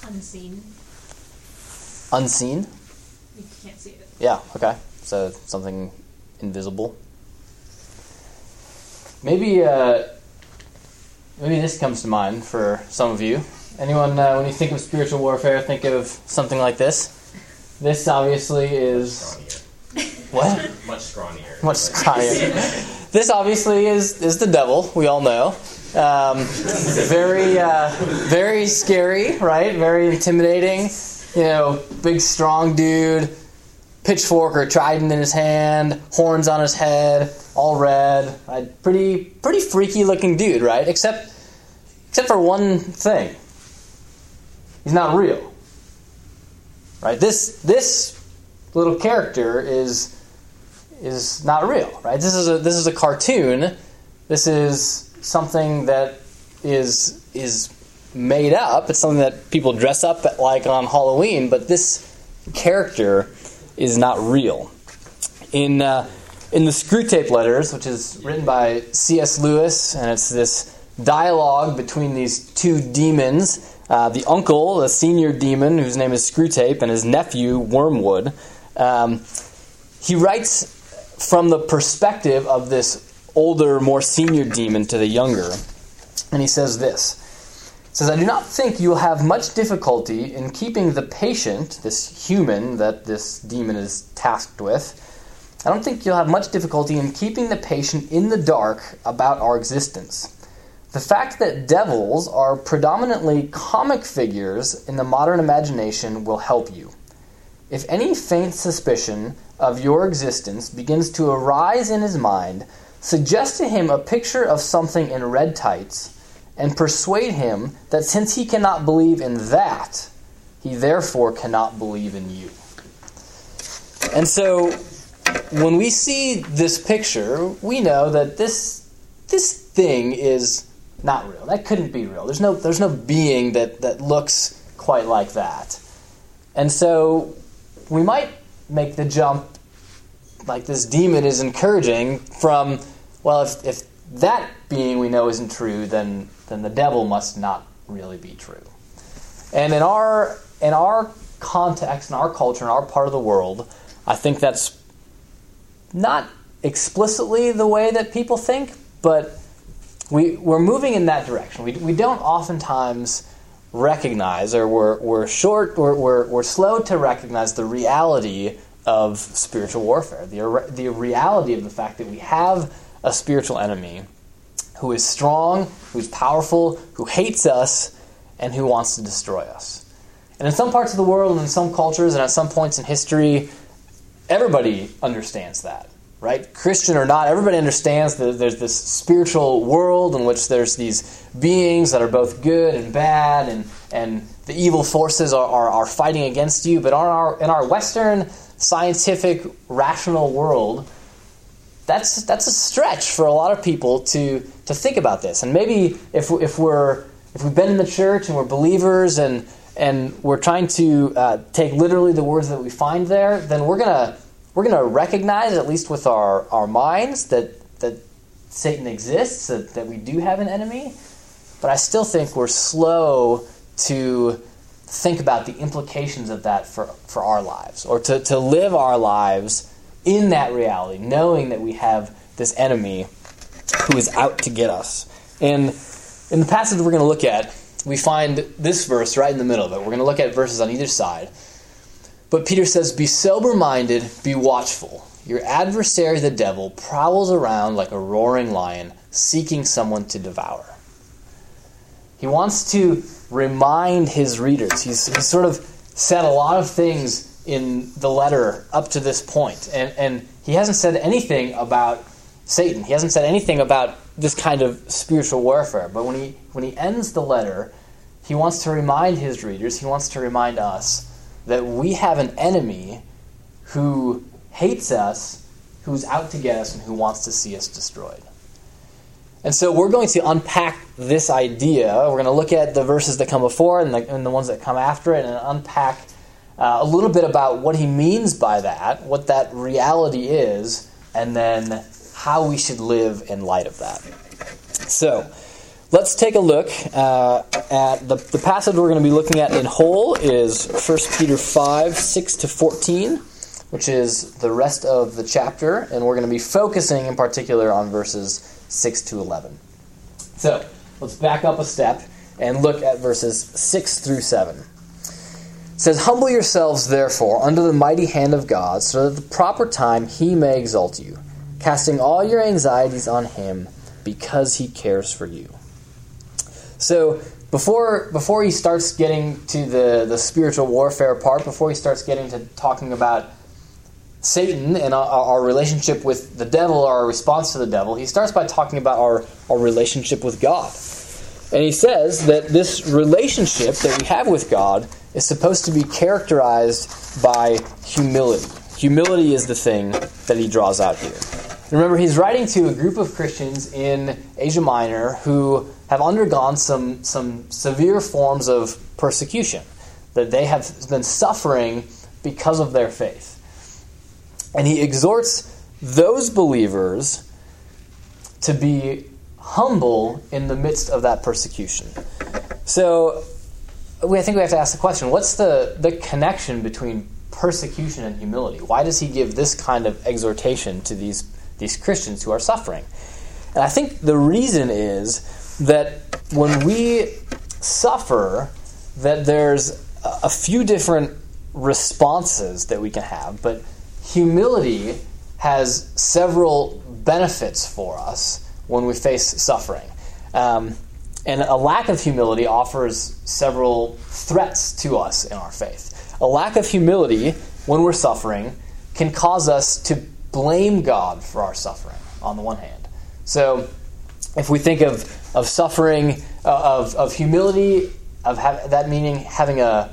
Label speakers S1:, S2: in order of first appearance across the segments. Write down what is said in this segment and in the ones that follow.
S1: Unseen.
S2: Unseen?
S1: You can't see it.
S2: Yeah, okay. So something invisible. Maybe this comes to mind for some of you. Anyone, when you think of spiritual warfare, think of something like this. This obviously is... What?
S3: Much scrawnier.
S2: Much scrawnier. This obviously is the devil, we all know. Very scary, right? Very intimidating. Big, strong dude, pitchfork or trident in his hand, horns on his head, all red. Right? Pretty freaky-looking dude, right? Except for one thing. He's not real. Right? This little character is not real, right? This is a cartoon. This is something that is made up. It's something that people dress up like on Halloween, but this character is not real. In the Screwtape Letters, which is written by C.S. Lewis, and it's this dialogue between these two demons, the uncle, the senior demon, whose name is Screwtape, and his nephew, Wormwood. He writes from the perspective of this older, more senior demon to the younger. And he says this. He says, "I do not think you will have much difficulty in keeping the patient," this human that this demon is tasked with, "I don't think you'll have much difficulty in keeping the patient in the dark about our existence. The fact that devils are predominantly comic figures in the modern imagination will help you. If any faint suspicion of your existence begins to arise in his mind, suggest to him a picture of something in red tights, and persuade him that since he cannot believe in that, he therefore cannot believe in you." And so, when we see this picture, we know that this thing is not real. That couldn't be real. There's no being that looks quite like that. And so, we might make the jump, like this demon is encouraging, from, well, if that being we know isn't true, then the devil must not really be true. And in our context, in our culture, in our part of the world, I think that's not explicitly the way that people think, but we're moving in that direction. We don't oftentimes recognize, or we're slow to recognize the reality of spiritual warfare, the reality of the fact that we have a spiritual enemy who is strong, who's powerful, who hates us, and who wants to destroy us. And in some parts of the world, and in some cultures, and at some points in history, everybody understands that, right? Christian or not, everybody understands that there's this spiritual world in which there's these beings that are both good and bad, and the evil forces are fighting against you. But in our Western scientific, rational world, that's a stretch for a lot of people to think about this. And maybe if we've been in the church and we're believers and we're trying to take literally the words that we find there, then we're gonna recognize, at least with our minds, that Satan exists, that we do have an enemy. But I still think we're slow to think about the implications of that for our lives, or to live our lives in that reality, knowing that we have this enemy who is out to get us. And in the passage we're going to look at, we find this verse right in the middle of it. We're going to look at verses on either side. But Peter says, "Be sober-minded, be watchful. Your adversary, the devil, prowls around like a roaring lion, seeking someone to devour." He wants to remind his readers. He's sort of said a lot of things in the letter up to this point. And he hasn't said anything about Satan. He hasn't said anything about this kind of spiritual warfare. But when he ends the letter, he wants to remind his readers, he wants to remind us, that we have an enemy who hates us, who's out to get us, and who wants to see us destroyed. And so we're going to unpack this idea. We're going to look at the verses that come before and the ones that come after it, and unpack a little bit about what he means by that, what that reality is, and then how we should live in light of that. So, let's take a look at the passage we're going to be looking at in whole is 1 Peter 5, 6 to 14, which is the rest of the chapter, and we're going to be focusing in particular on verses 6 to 11. So, let's back up a step and look at verses 6 through 7. It says, "Humble yourselves, therefore, under the mighty hand of God, so that at the proper time he may exalt you, casting all your anxieties on him, because he cares for you." So, before he starts getting to the spiritual warfare part, before he starts getting to talking about Satan and our relationship with the devil, our response to the devil, he starts by talking about our relationship with God. And he says that this relationship that we have with God is supposed to be characterized by humility. Humility is the thing that he draws out here. Remember, he's writing to a group of Christians in Asia Minor who have undergone some severe forms of persecution, that they have been suffering because of their faith. And he exhorts those believers to be humble in the midst of that persecution. So I think we have to ask the question, what's the connection between persecution and humility? Why does he give this kind of exhortation to these Christians who are suffering? And I think the reason is that when we suffer, that there's a few different responses that we can have, but humility has several benefits for us when we face suffering. And a lack of humility offers several threats to us in our faith. A lack of humility, when we're suffering, can cause us to blame God for our suffering, on the one hand. So, if we think of suffering, of humility, that meaning having a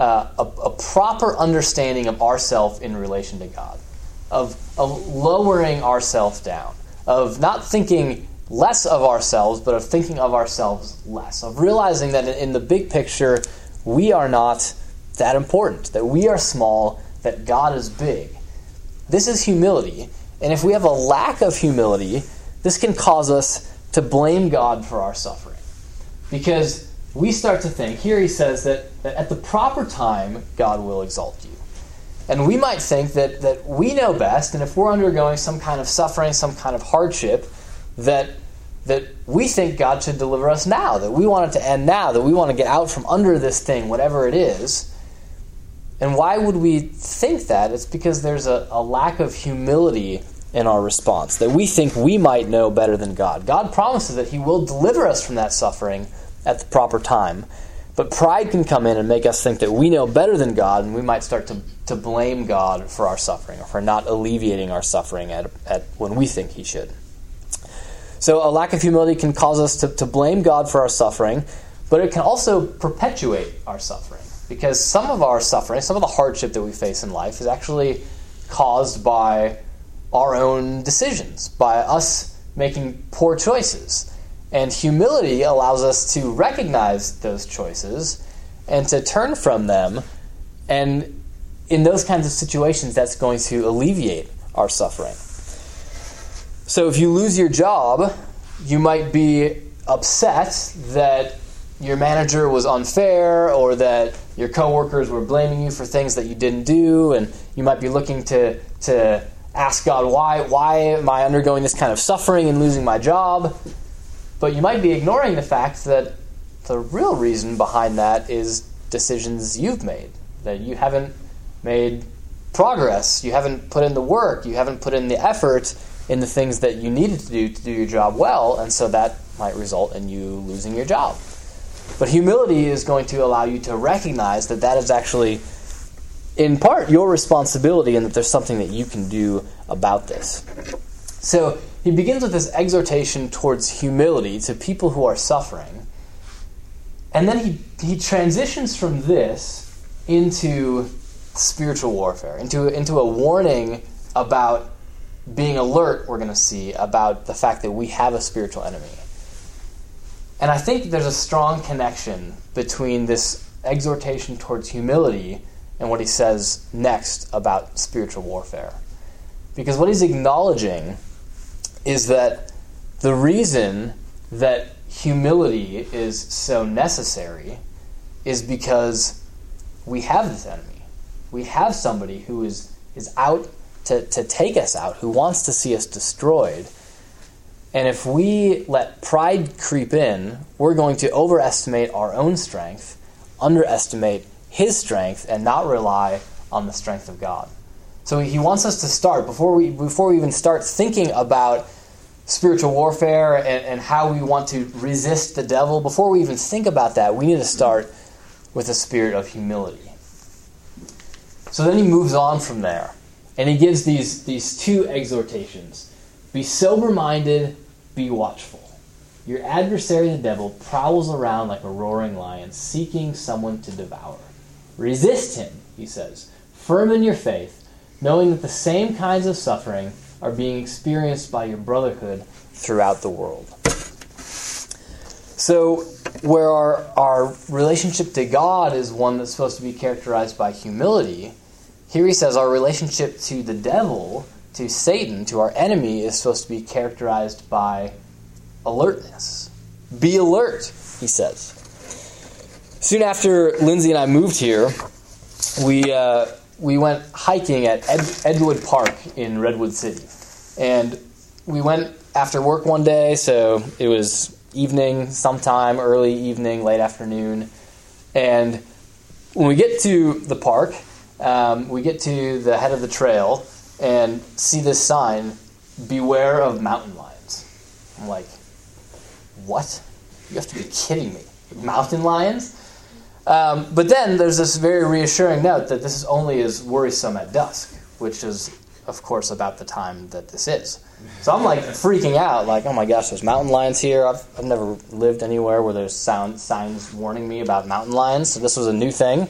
S2: proper understanding of ourself in relation to God, of lowering ourselves down, of not thinking less of ourselves, but of thinking of ourselves less, of realizing that in the big picture, we are not that important, that we are small, that God is big. This is humility, and if we have a lack of humility, this can cause us to blame God for our suffering. Because we start to think, here he says that at the proper time, God will exalt you. And we might think that we know best, and if we're undergoing some kind of suffering, some kind of hardship, that we think God should deliver us now, that we want it to end now, that we want to get out from under this thing, whatever it is. And why would we think that? It's because there's a lack of humility in our response, that we think we might know better than God. God promises that he will deliver us from that suffering at the proper time. But pride can come in and make us think that we know better than God, and we might start to blame God for our suffering, or for not alleviating our suffering at when we think he should. So a lack of humility can cause us to blame God for our suffering, but it can also perpetuate our suffering. Because some of our suffering, some of the hardship that we face in life is actually caused by our own decisions, by us making poor choices. And humility allows us to recognize those choices and to turn from them. And in those kinds of situations, that's going to alleviate our suffering. So if you lose your job, you might be upset that your manager was unfair, or that your coworkers were blaming you for things that you didn't do, and you might be looking to ask God, why am I undergoing this kind of suffering and losing my job? But you might be ignoring the fact that the real reason behind that is decisions you've made, that you haven't made progress, you haven't put in the work, you haven't put in the effort in the things that you needed to do your job well, and so that might result in you losing your job. But humility is going to allow you to recognize that is actually, in part, your responsibility, and that there's something that you can do about this. So he begins with this exhortation towards humility to people who are suffering, and then he transitions from this into spiritual warfare, into a warning about being alert, we're going to see, about the fact that we have a spiritual enemy. And I think there's a strong connection between this exhortation towards humility and what he says next about spiritual warfare. Because what he's acknowledging is that the reason that humility is so necessary is because we have this enemy. We have somebody who is out to take us out, who wants to see us destroyed. And if we let pride creep in, we're going to overestimate our own strength, underestimate his strength, and not rely on the strength of God. So he wants us to start, before we even start thinking about spiritual warfare and how we want to resist the devil, before we even think about that, we need to start with a spirit of humility. So then he moves on from there, and he gives these two exhortations. Be sober-minded, be watchful. Your adversary, the devil, prowls around like a roaring lion, seeking someone to devour. Resist him, he says, firm in your faith, knowing that the same kinds of suffering are being experienced by your brotherhood throughout the world. So, where our relationship to God is one that's supposed to be characterized by humility, here he says our relationship to the devil, to Satan, to our enemy, is supposed to be characterized by alertness. Be alert, he says. Soon after Lindsay and I moved here, we went hiking at Edgewood Park in Redwood City. And we went after work one day, so it was evening, sometime early evening, late afternoon. And when we get to the park, we get to the head of the trail and see this sign, beware of mountain lions. I'm like, what? You have to be kidding me. Mountain lions? But then there's this very reassuring note that this is only as worrisome at dusk, which is, of course, about the time that this is. So I'm like freaking out, like, oh my gosh, there's mountain lions here. I've never lived anywhere where there's signs warning me about mountain lions, so this was a new thing.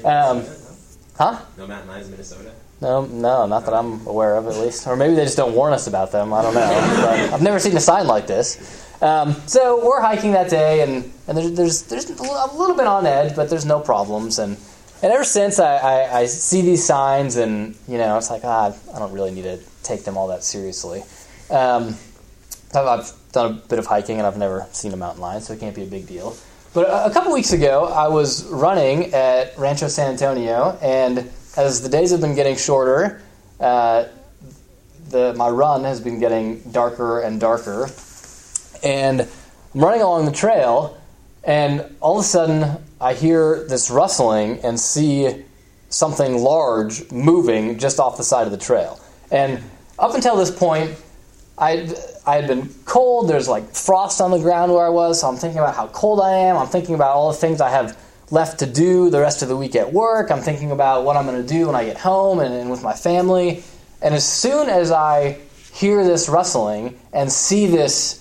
S2: Huh?
S1: No mountain lions in Minnesota?
S2: No, not that I'm aware of, at least. Or maybe they just don't warn us about them. I don't know. But I've never seen a sign like this. So we're hiking that day, and there's a little bit on edge, but there's no problems. And ever since I see these signs, and it's like I don't really need to take them all that seriously. I've done a bit of hiking, and I've never seen a mountain lion, so it can't be a big deal. But a couple weeks ago, I was running at Rancho San Antonio, and as the days have been getting shorter, my run has been getting darker and darker. And I'm running along the trail, and all of a sudden, I hear this rustling and see something large moving just off the side of the trail. And up until this point, I had been cold. There's like frost on the ground where I was, so I'm thinking about how cold I am. I'm thinking about all the things I have left to do the rest of the week at work. I'm thinking about what I'm going to do when I get home and with my family. And as soon as I hear this rustling and see this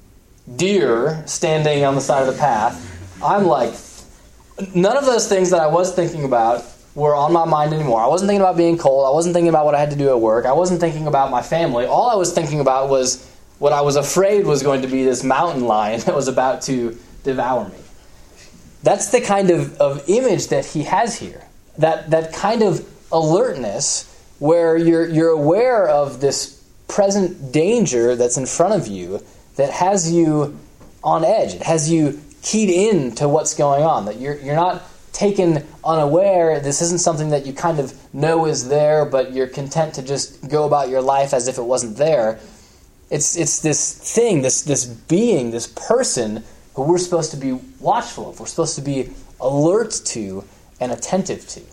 S2: deer standing on the side of the path, I'm like, none of those things that I was thinking about were on my mind anymore. I wasn't thinking about being cold. I wasn't thinking about what I had to do at work. I wasn't thinking about my family. All I was thinking about was what I was afraid was going to be this mountain lion that was about to devour me. That's the kind of image that he has here. That kind of alertness where you're aware of this present danger that's in front of you that has you on edge. It has you keyed in to what's going on. That you're not taken unaware. This isn't something that you kind of know is there, but you're content to just go about your life as if it wasn't there. It's this thing, this being, this person who we're supposed to be watchful of. We're supposed to be alert to and attentive to.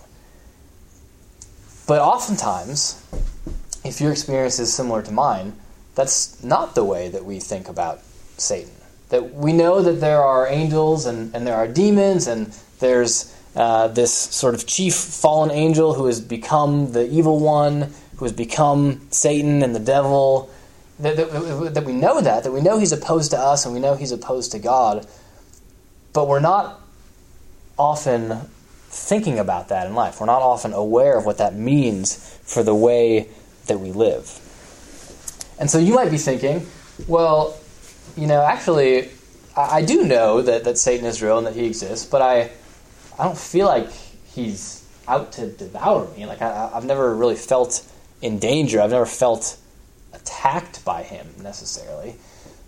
S2: But oftentimes, if your experience is similar to mine, that's not the way that we think about Satan. That we know that there are angels and there are demons, and there's this sort of chief fallen angel who has become the evil one, who has become Satan and the devil. That we know that we know he's opposed to us and we know he's opposed to God, but we're not often thinking about that in life. We're not often aware of what that means for the way that we live. And so you might be thinking, well, actually, I do know that Satan is real and that he exists, but I don't feel like he's out to devour me. Like I've never really felt in danger. I've never felt attacked by him necessarily.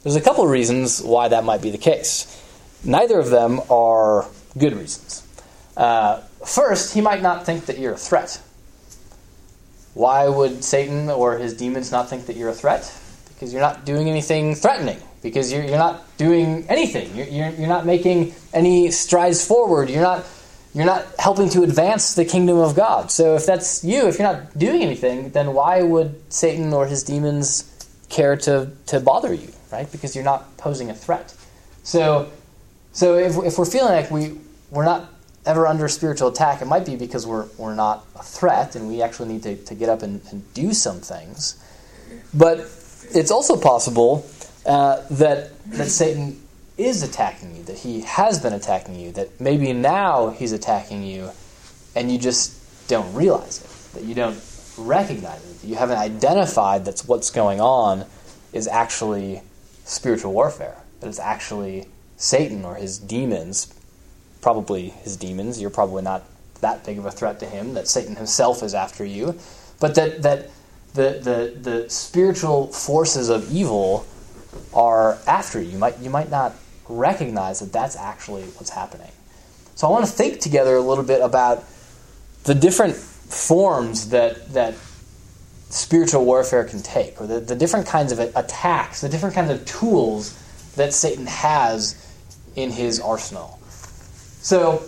S2: there's a couple of reasons why that might be the case. Neither of them are good reasons. First, he might not think that you're a threat. Why would Satan or his demons not think that you're a threat? Because you're not doing anything threatening. Because you're not doing anything. You're not making any strides forward. You're not helping to advance the kingdom of God. So if that's you, if you're not doing anything, then why would Satan or his demons care to bother you, right? Because you're not posing a threat. So if we're feeling like we're not ever under spiritual attack, it might be because we're not a threat, and we actually need to get up and do some things. But it's also possible that Satan is attacking you, that he has been attacking you, that maybe now he's attacking you, and you just don't realize it, that you don't recognize it, that you haven't identified that what's going on is actually spiritual warfare, that it's actually Satan or his demons, probably his demons. You're probably not that big of a threat to him, that Satan himself is after you, but that the spiritual forces of evil are after you. You might not recognize that that's actually what's happening. So I want to think together a little bit about the different forms that spiritual warfare can take, or the different kinds of attacks, the different kinds of tools that Satan has in his arsenal. So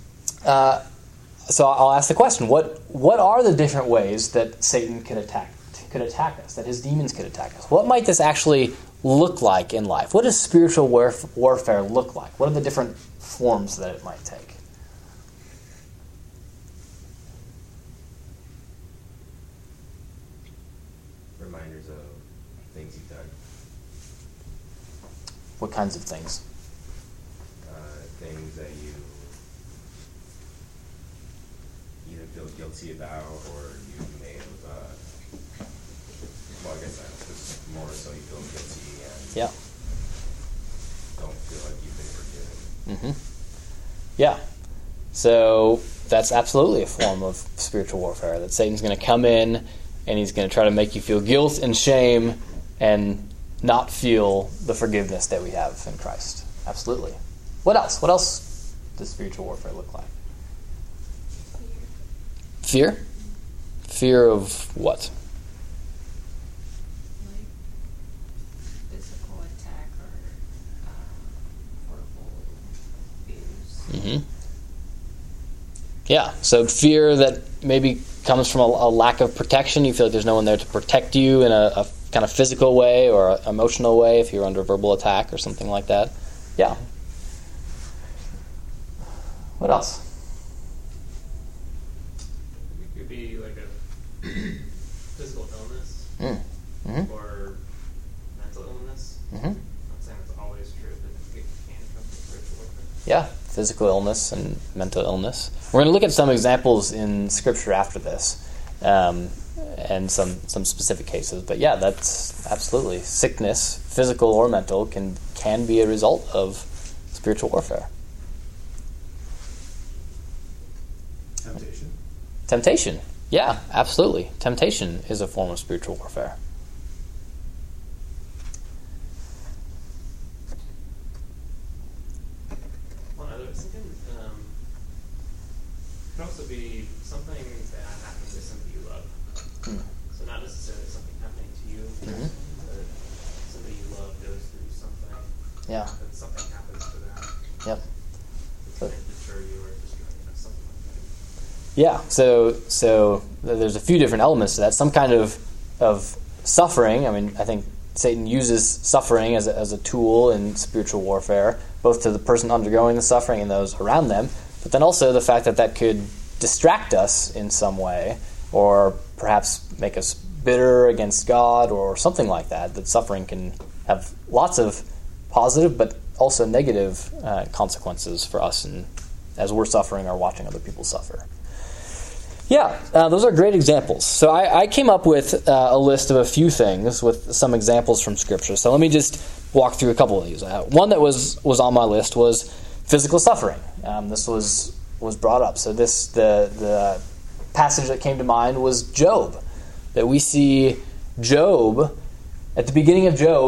S2: I'll ask the question: What are the different ways that Satan could attack us? That his demons could attack us? What might this actually look like in life? What does spiritual warfare look like? What are the different forms that it might take?
S1: Reminders of things you've done.
S2: What kinds of things?
S1: Things that you either feel guilty about, or you may have, well, I guess that's more so you feel guilty and don't feel like you've been forgiven.
S2: Yeah. So that's absolutely a form of spiritual warfare, that Satan's going to come in and he's going to try to make you feel guilt and shame and not feel the forgiveness that we have in Christ. Absolutely. What else? What else does spiritual warfare look like? Fear? Fear of what?
S3: Like physical attack or horrible abuse.
S2: Yeah, so fear that maybe comes from a lack of protection. You feel like there's no one there to protect you in a kind of physical way or an emotional way if you're under verbal attack or something like that. Yeah. What else?
S4: It could be like a physical illness or mental illness. I'm not saying it's always true, but it can come from spiritual warfare.
S2: Yeah, physical illness and mental illness. We're going to look at some examples in Scripture after this, and some specific cases. But yeah, that's absolutely sickness, physical or mental, can be a result of spiritual warfare. Temptation. Yeah, absolutely. Temptation is a form of spiritual warfare.
S4: One other thinking could also be something that happened to somebody you love. So not necessarily something happening to you, but somebody you love goes through something.
S2: Yeah.
S4: And something happens to them.
S2: Yep.
S4: It's going to deter you or destroy you, something like that.
S2: Yeah, so there's a few different elements to that. Some kind of suffering. I mean, I think Satan uses suffering as a tool in spiritual warfare, both to the person undergoing the suffering and those around them, but then also the fact that could distract us in some way, or perhaps make us bitter against God or something like that. That suffering can have lots of positive but also negative consequences for us, and as we're suffering or watching other people suffer. Yeah, those are great examples. So I came up with a list of a few things with some examples from Scripture. So let me just walk through a couple of these. One that was on my list was physical suffering. This was brought up. So the passage that came to mind was Job. That we see Job, at the beginning of Job,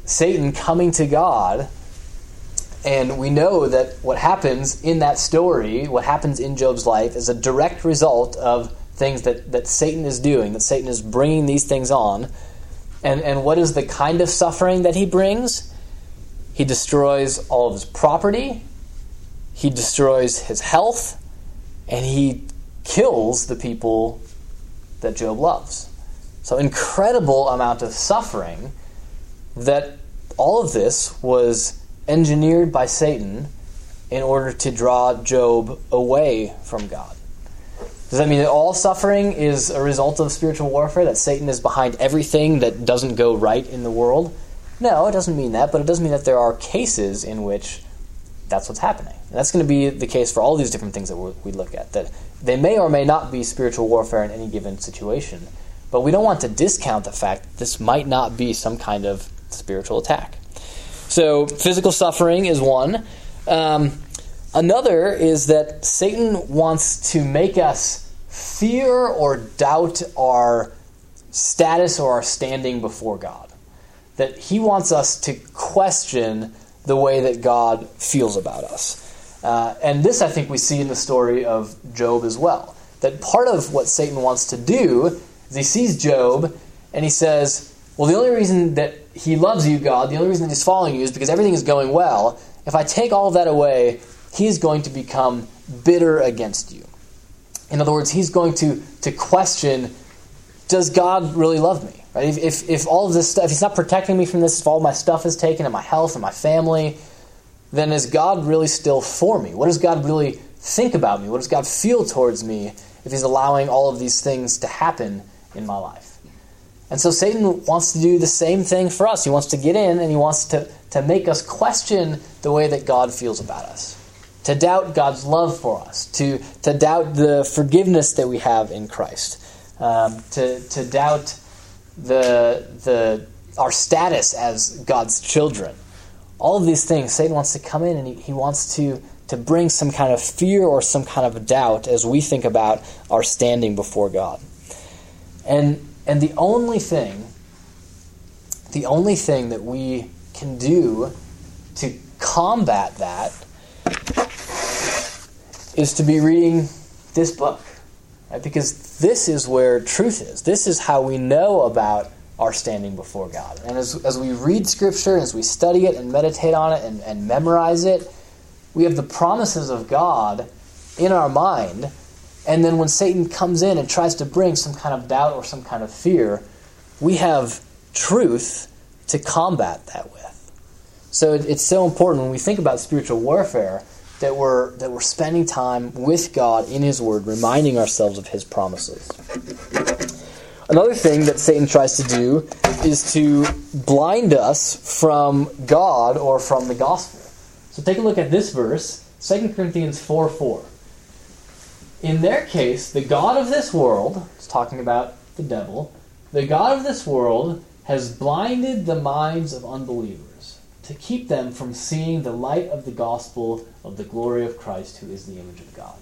S2: Satan coming to God. And we know that what happens in that story, what happens in Job's life, is a direct result of things that Satan is doing, that Satan is bringing these things on. And what is the kind of suffering that he brings? He destroys all of his property, he destroys his health, and he kills the people that Job loves. So incredible amount of suffering, that all of this was engineered by Satan in order to draw Job away from God. Does that mean that all suffering is a result of spiritual warfare, that Satan is behind everything that doesn't go right in the world? No, it doesn't mean that, but it does mean that there are cases in which that's what's happening. And that's going to be the case for all these different things that we look at, that they may or may not be spiritual warfare in any given situation, but we don't want to discount the fact that this might not be some kind of spiritual attack. So physical suffering is one. Another is that Satan wants to make us fear or doubt our status or our standing before God. That he wants us to question the way that God feels about us. And this, I think, we see in the story of Job as well. That part of what Satan wants to do is he sees Job and he says, well, the only reason that he loves you, God, the only reason that he's following you is because everything is going well. If I take all of that away, he's going to become bitter against you. In other words, he's going to question, does God really love me? Right? If all of this stuff, if he's not protecting me from this, if all my stuff is taken and my health and my family, then is God really still for me? What does God really think about me? What does God feel towards me if he's allowing all of these things to happen in my life? And so Satan wants to do the same thing for us. He wants to get in and he wants to make us question the way that God feels about us. To doubt God's love for us. To doubt the forgiveness that we have in Christ. To doubt our status as God's children. All of these things, Satan wants to come in and he wants to bring some kind of fear or some kind of doubt as we think about our standing before God. And the only thing that we can do to combat that is to be reading this book. Right? Because this is where truth is. This is how we know about our standing before God. And as we read Scripture, as we study it and meditate on it and memorize it, we have the promises of God in our mind. And then when Satan comes in and tries to bring some kind of doubt or some kind of fear, we have truth to combat that with. So it's so important when we think about spiritual warfare that we're spending time with God in His Word, reminding ourselves of His promises. Another thing that Satan tries to do is to blind us from God or from the gospel. So take a look at this verse, 2 Corinthians 4:4. In their case, the God of this world, it's talking about the devil, the God of this world has blinded the minds of unbelievers to keep them from seeing the light of the gospel of the glory of Christ, who is the image of God.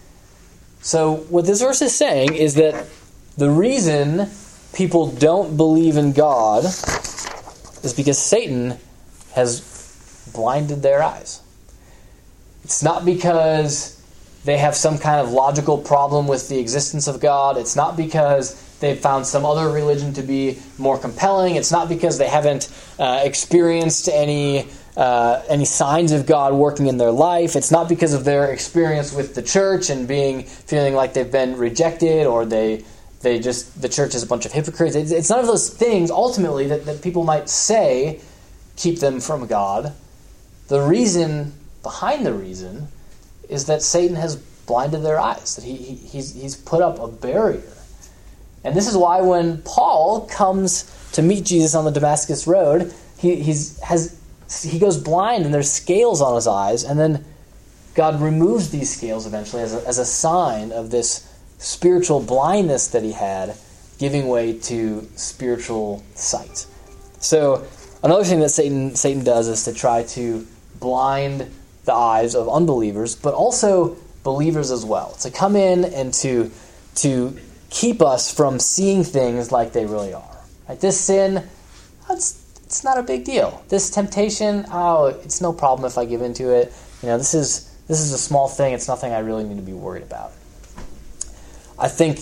S2: So what this verse is saying is that the reason people don't believe in God is because Satan has blinded their eyes. It's not because they have some kind of logical problem with the existence of God. It's not because they've found some other religion to be more compelling. It's not because they haven't experienced any signs of God working in their life. It's not because of their experience with the church and feeling like they've been rejected, or the church is a bunch of hypocrites. It's none of those things, ultimately, that people might say keep them from God. The reason behind the reason is that Satan has blinded their eyes, that he's put up a barrier. And this is why when Paul comes to meet Jesus on the Damascus Road, he goes blind and there's scales on his eyes, and then God removes these scales eventually as a sign of this spiritual blindness that he had, giving way to spiritual sight. So another thing that Satan does is to try to blind the eyes of unbelievers, but also believers as well, to come in and to keep us from seeing things like they really are. Right? This sin, it's not a big deal. This temptation, it's no problem if I give into it. This is a small thing. It's nothing I really need to be worried about. I think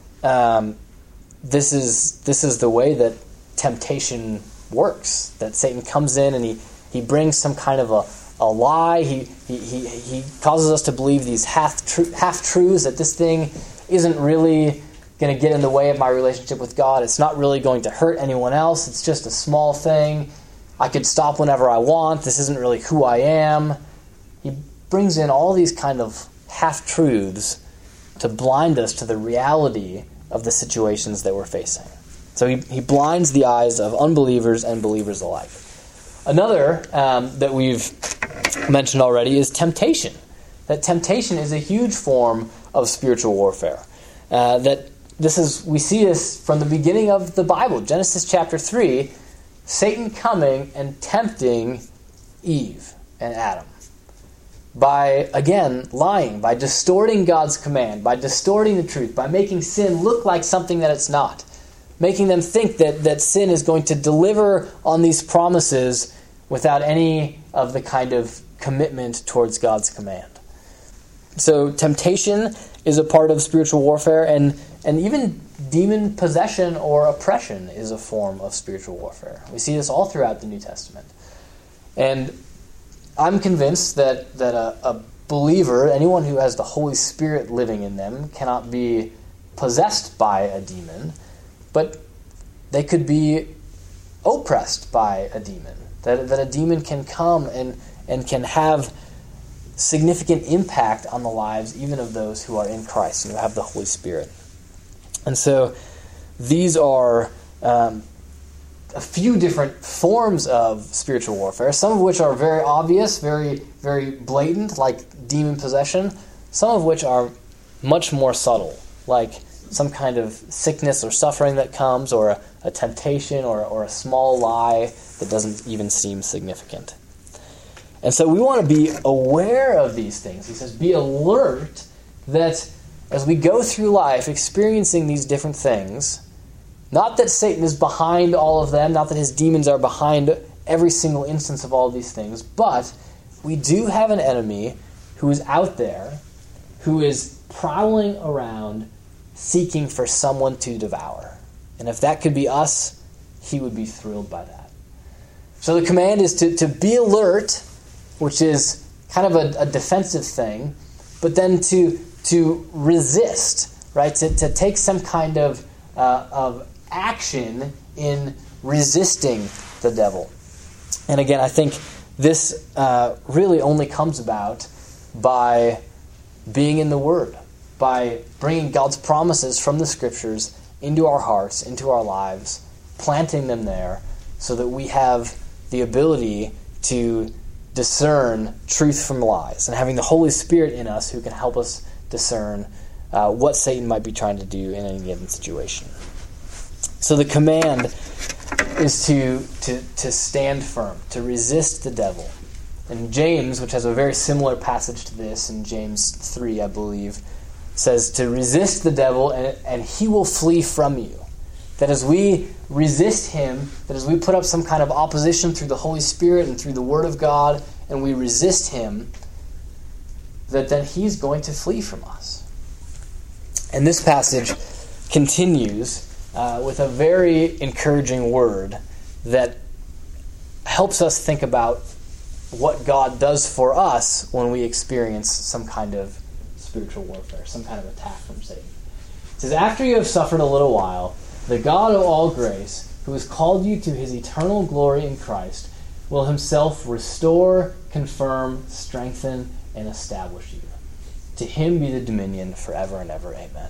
S2: this is the way that temptation works. That Satan comes in and he brings some kind of a lie. He causes us to believe these half-truths, that this thing isn't really going to get in the way of my relationship with God. It's not really going to hurt anyone else. It's just a small thing. I could stop whenever I want. This isn't really who I am. He brings in all these kind of half-truths to blind us to the reality of the situations that we're facing. So he blinds the eyes of unbelievers and believers alike. Another that we've mentioned already is temptation. That temptation is a huge form of spiritual warfare. We see this from the beginning of the Bible. Genesis chapter 3, Satan coming and tempting Eve and Adam by, again, lying, by distorting God's command, by distorting the truth, by making sin look like something that it's not, making them think that sin is going to deliver on these promises without any of the kind of commitment towards God's command. So temptation is a part of spiritual warfare, and even demon possession or oppression is a form of spiritual warfare. We see this all throughout the New Testament. And I'm convinced that a believer, anyone who has the Holy Spirit living in them, cannot be possessed by a demon, but they could be oppressed by a demon. That a demon can come and can have significant impact on the lives even of those who are in Christ and who have the Holy Spirit. And so these are a few different forms of spiritual warfare, some of which are very obvious, very, very blatant, like demon possession, some of which are much more subtle, like some kind of sickness or suffering that comes, or a temptation, or a small lie that doesn't even seem significant. And so we want to be aware of these things. He says, be alert that as we go through life experiencing these different things, not that Satan is behind all of them, not that his demons are behind every single instance of all of these things, but we do have an enemy who is out there, who is prowling around seeking for someone to devour. And if that could be us, he would be thrilled by that. So the command is to be alert, which is kind of a defensive thing, but then to resist, right? To take some kind of action in resisting the devil. And again, I think this really only comes about by being in the Word, by bringing God's promises from the Scriptures into our hearts, into our lives, planting them there so that we have the ability to discern truth from lies, and having the Holy Spirit in us who can help us discern what Satan might be trying to do in any given situation. So the command is to stand firm, to resist the devil. And James, which has a very similar passage to this in James 3, I believe, says to resist the devil and he will flee from you. That as we resist him, that as we put up some kind of opposition through the Holy Spirit and through the Word of God, and we resist him, that then he's going to flee from us. And this passage continues with a very encouraging word that helps us think about what God does for us when we experience some kind of spiritual warfare, some kind of attack from Satan. It says, after you have suffered a little while, the God of all grace, who has called you to his eternal glory in Christ, will himself restore, confirm, strengthen, and establish you. To him be the dominion forever and ever. Amen.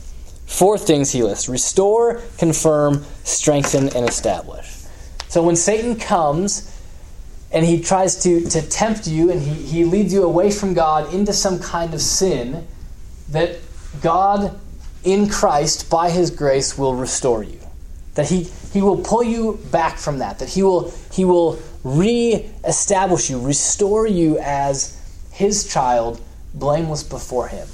S2: 4 things he lists: restore, confirm, strengthen, and establish. So when Satan comes and he tries to tempt you and he leads you away from God into some kind of sin, that God in Christ, by his grace, will restore you. That he will pull you back from that. That he will re-establish you, restore you as his child, blameless before him.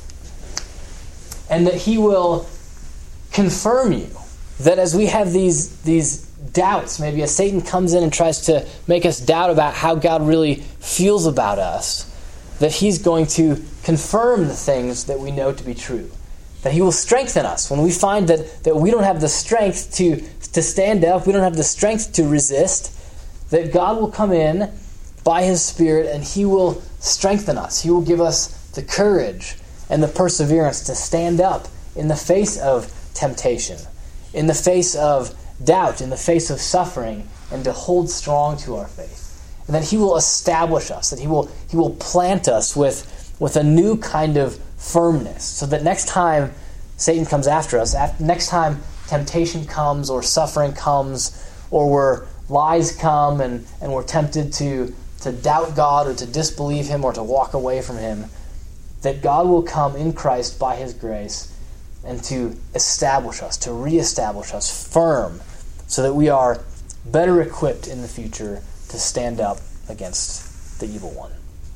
S2: And that he will confirm you. That as we have these doubts, maybe as Satan comes in and tries to make us doubt about how God really feels about us, that he's going to confirm the things that we know to be true. That he will strengthen us when we find that we don't have the strength to stand up, we don't have the strength to resist, that God will come in by his Spirit and he will strengthen us. He will give us the courage and the perseverance to stand up in the face of temptation, in the face of doubt, in the face of suffering, and to hold strong to our faith. And that he will establish us, that he will plant us with a new kind of firmness, so that next time Satan comes after us, next time temptation comes or suffering comes or where lies come and we're tempted to doubt God or to disbelieve him or to walk away from him, that God will come in Christ by his grace and to establish us, to reestablish us firm, so that we are better equipped in the future to stand up against the evil one.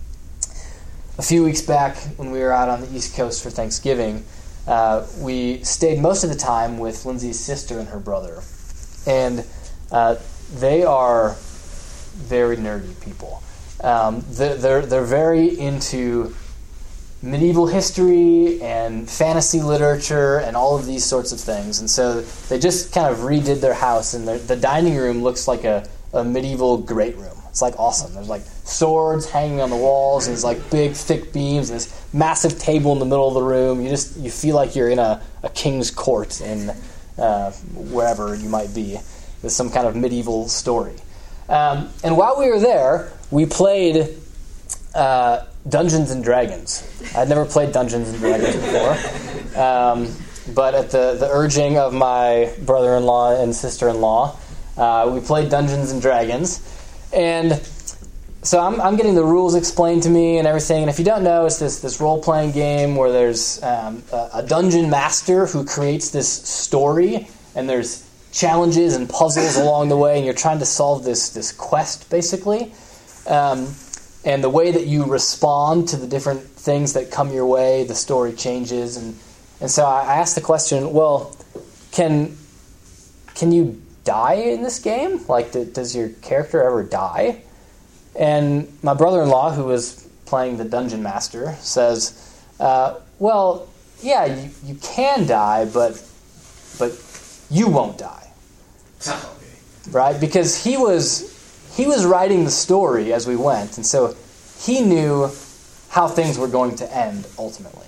S2: A few weeks back, when we were out on the East Coast for Thanksgiving, we stayed most of the time with Lindsay's sister and her brother. And they are very nerdy people. They're very into medieval history and fantasy literature and all of these sorts of things. And so they just kind of redid their house, and the dining room looks like a medieval great room. It's like awesome. There's like swords hanging on the walls, and there's like big thick beams, and this massive table in the middle of the room. You feel like you're in a king's court in wherever you might be. There's some kind of medieval story. And while we were there, we played Dungeons and Dragons. I'd never played Dungeons and Dragons before, but at the urging of my brother-in-law and sister-in-law, we played Dungeons and Dragons. And so I'm getting the rules explained to me and everything. And if you don't know, it's this role-playing game where there's a dungeon master who creates this story, and there's challenges and puzzles along the way, and you're trying to solve this quest, basically. And the way that you respond to the different things that come your way, the story changes. And so I asked the question, well, can you die in this game? Like, does your character ever die? And my brother-in-law, who was playing the dungeon master, says, well, yeah, you can die, but you won't die. Right? Because he was writing the story as we went, and so he knew how things were going to end ultimately.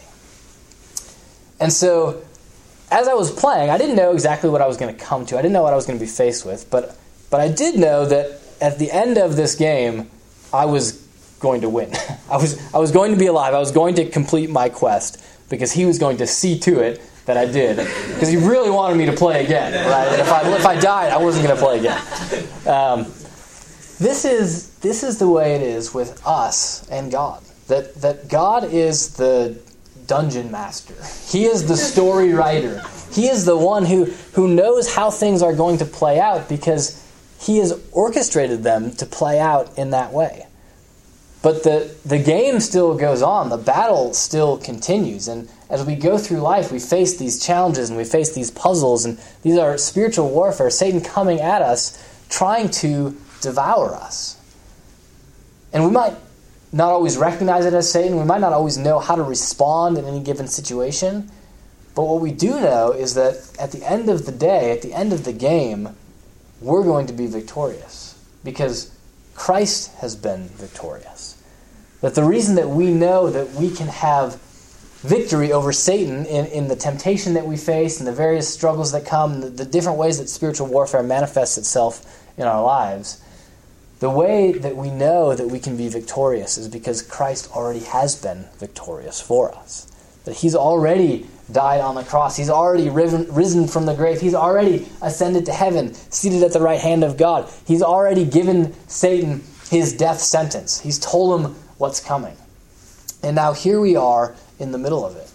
S2: And so as I was playing, I didn't know exactly what I was going to come to. I didn't know what I was going to be faced with, but I did know that at the end of this game, I was going to win. I was going to be alive. I was going to complete my quest because he was going to see to it that I did, because he really wanted me to play again, right? And if I died, I wasn't going to play again. This is the way it is with us and God. That God is the dungeon master. He is the story writer. He is the one who knows how things are going to play out because he has orchestrated them to play out in that way. But the game still goes on. The battle still continues. And as we go through life, we face these challenges and we face these puzzles. And these are spiritual warfare. Satan coming at us, trying to devour us. And we might not always recognize it as Satan. We might not always know how to respond in any given situation. But what we do know is that at the end of the day, at the end of the game, we're going to be victorious because Christ has been victorious. That the reason that we know that we can have victory over Satan in the temptation that we face and the various struggles that come, the different ways that spiritual warfare manifests itself in our lives, the way that we know that we can be victorious is because Christ already has been victorious for us. That he's already died on the cross. He's already risen from the grave. He's already ascended to heaven, seated at the right hand of God. He's already given Satan his death sentence. He's told him what's coming. And now here we are in the middle of it.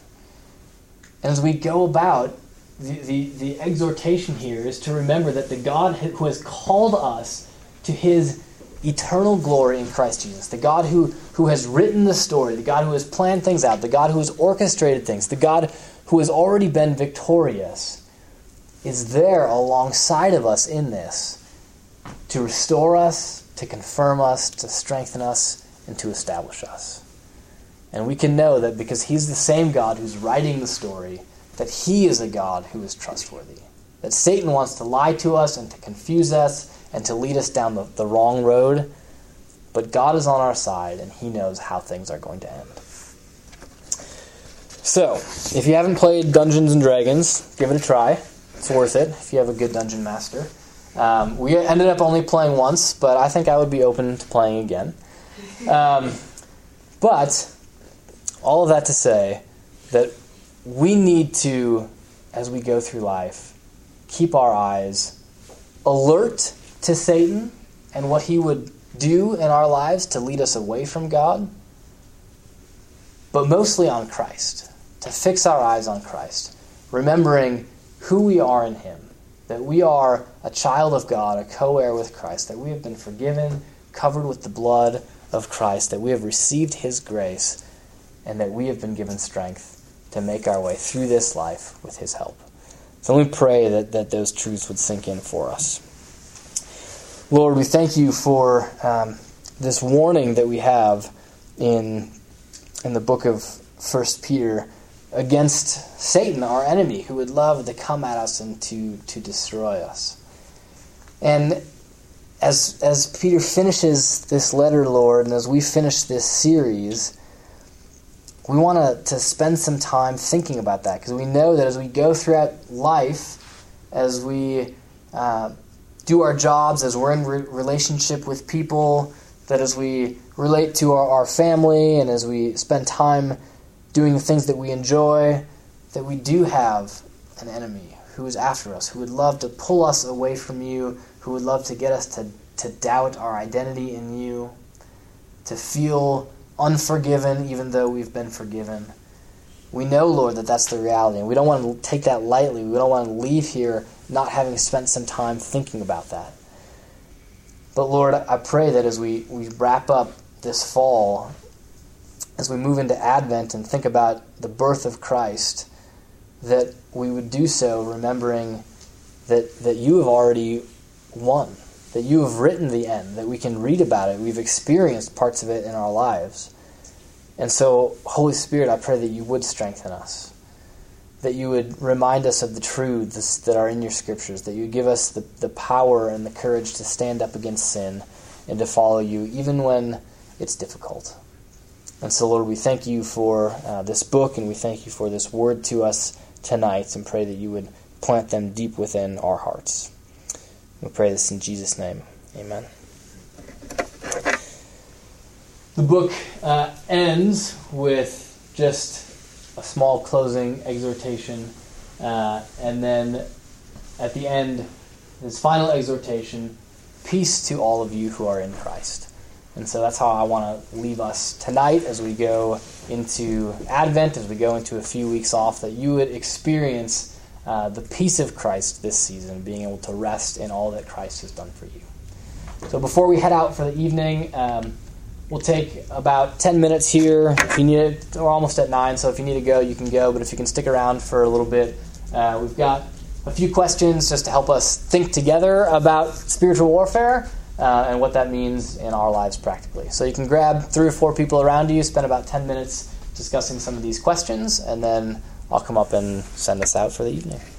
S2: And as we go about, the exhortation here is to remember that the God who has called us to his eternal glory in Christ Jesus, the God who has written the story, the God who has planned things out, the God who has orchestrated things, the God who has already been victorious, is there alongside of us in this to restore us, to confirm us, to strengthen us, and to establish us. And we can know that because he's the same God who's writing the story, that he is a God who is trustworthy. That Satan wants to lie to us and to confuse us and to lead us down the wrong road. But God is on our side, and he knows how things are going to end. So, if you haven't played Dungeons & Dragons, give it a try. It's worth it if you have a good dungeon master. We ended up only playing once, but I think I would be open to playing again. But all of that to say that we need to, as we go through life, keep our eyes alert to Satan and what he would do in our lives to lead us away from God, but mostly on Christ, to fix our eyes on Christ, remembering who we are in him, that we are a child of God, a co-heir with Christ, that we have been forgiven, covered with the blood of Christ, that we have received his grace, and that we have been given strength to make our way through this life with his help. So let me pray that those truths would sink in for us. Lord, we thank you for this warning that we have in the book of 1 Peter against Satan, our enemy, who would love to come at us and to destroy us. And as Peter finishes this letter, Lord, and as we finish this series, we want to spend some time thinking about that, because we know that as we go throughout life, as we do our jobs, as we're in relationship with people, that as we relate to our family, and as we spend time doing the things that we enjoy, that we do have an enemy who is after us, who would love to pull us away from you, who would love to get us to doubt our identity in you, to feel unforgiven even though we've been forgiven. We know, Lord, that that's the reality, and we don't want to take that lightly. We don't want to leave here not having spent some time thinking about that. But Lord, I pray that as we wrap up this fall, as we move into Advent and think about the birth of Christ, that we would do so remembering that you have already won, that you have written the end, that we can read about it. We've experienced parts of it in our lives. And so, Holy Spirit, I pray that you would strengthen us, that you would remind us of the truths that are in your scriptures, that you would give us the power and the courage to stand up against sin and to follow you, even when it's difficult. And so, Lord, we thank you for this book, and we thank you for this word to us tonight, and pray that you would plant them deep within our hearts. We pray this in Jesus' name. Amen. The book ends with just a small closing exhortation, and then at the end, his final exhortation, peace to all of you who are in Christ. And so that's how I want to leave us tonight as we go into Advent, as we go into a few weeks off, that you would experience the peace of Christ this season, being able to rest in all that Christ has done for you. So before we head out for the evening, we'll take about 10 minutes here. If you need it, we're almost at 9, so if you need to go, you can go. But if you can stick around for a little bit, we've got a few questions just to help us think together about spiritual warfare and what that means in our lives practically. So you can grab 3 or 4 people around you, spend about 10 minutes discussing some of these questions, and then I'll come up and send us out for the evening.